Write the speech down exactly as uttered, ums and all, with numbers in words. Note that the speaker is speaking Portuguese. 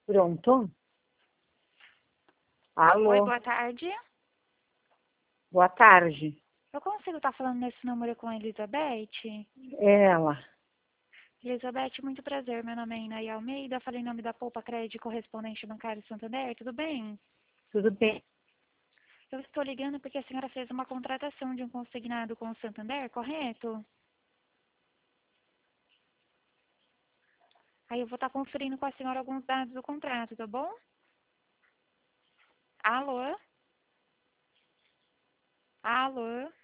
Pronto? Oi, Alô, boa tarde. boa tarde. Eu consigo estar falando nesse número com a Elizabeth? É ela. Elizabeth, muito prazer. Meu nome é Inaí Almeida. Falei em nome da Poupa Crédito Correspondente Bancário Santander. Tudo bem? Tudo bem? Eu estou ligando porque a senhora fez uma contratação de um consignado com o Santander, correto? Aí eu vou estar conferindo com a senhora alguns dados do contrato, tá bom? Alô? Alô?